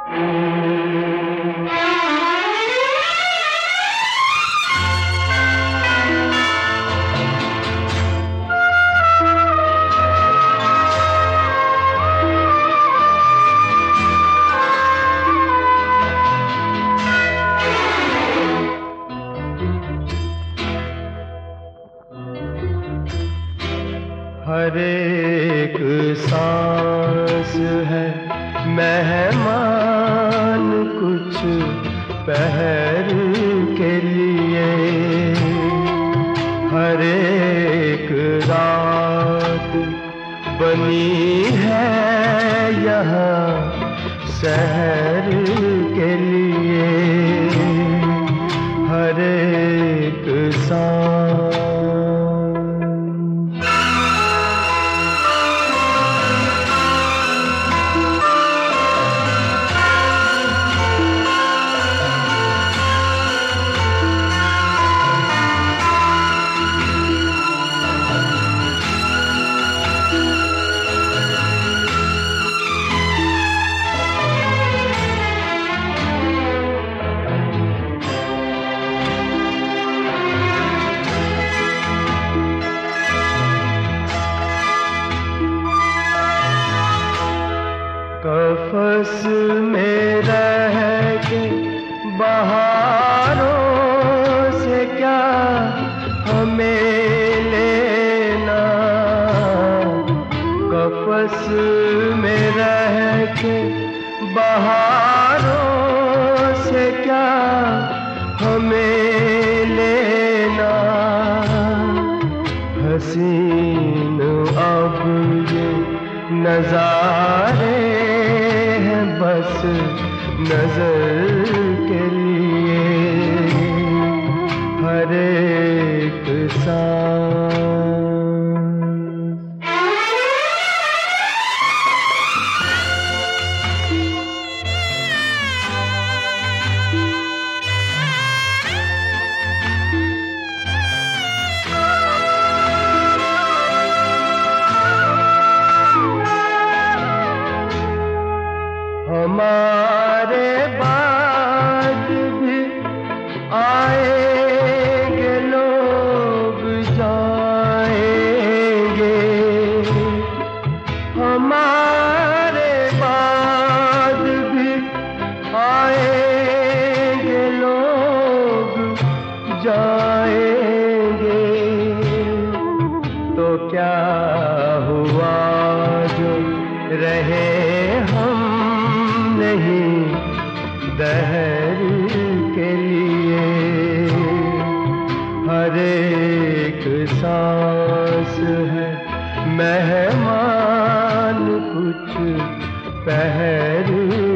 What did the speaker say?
हर एक सांस है मेहमान कुछ पहर के लिए, हर एक रात बनी है यहाँ शहर के लिए, हर एक सांस। कफ़स में रह के बहारों से क्या हमें लेना, कफ़स में रह के बहारों से क्या हमें लेना, हसीन अब ये नज़ारे हैं बस नजर के लिए, हर एक सांस। हमारे बाद भी आएंगे लोग जाएंगे, हमारे बाद भी आएंगे लोग जाएंगे, तो क्या हुआ जो रहे हम नहीं दहर के लिए, हर एक सांस है मेहमान कुछ पहर